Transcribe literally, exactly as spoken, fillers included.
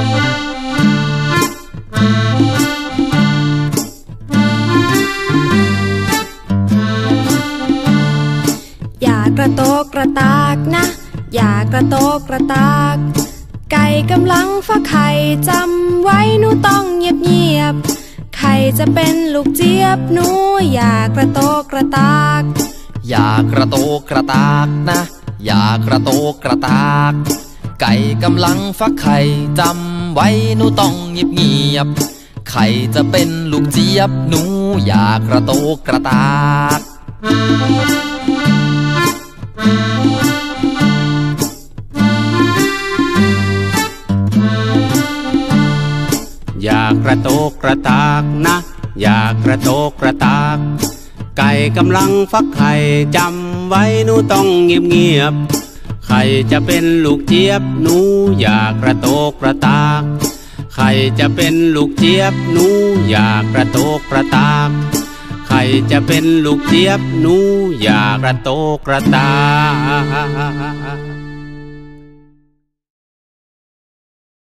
อย่ากระโตกกระตากนะอย่ากระโตกกระตากไก่กำลังฟักไข่จำไว้หนูต้องเงียบเงียบไข่จะเป็นลูกเจี๊ยบหนูอย่ากระโตกกระตากอย่ากระโตกกระตากนะอย่ากระโตกกระตากไก่กำลังฟักไข่จำไว้หนูต้องเงียบเงียบไข่จะเป็นลูกเจี๊ยบหนูอย่ากระโตกกระตากอย่ากระโตกกระตากนะอย่ากระโตกกระตากไก่กำลังฟักไข่จำไว้หนูต้องเงียบเงียบไข่จะเป็นลูกเจี๊ยบหนูอย่ากระโตกกระตากไข่จะเป็นลูกเจี๊ยบหนูอย่ากระโตกกระตากไข่จะเป็นลูกเจี๊ยบหนูอย่ากระโตกกระตาก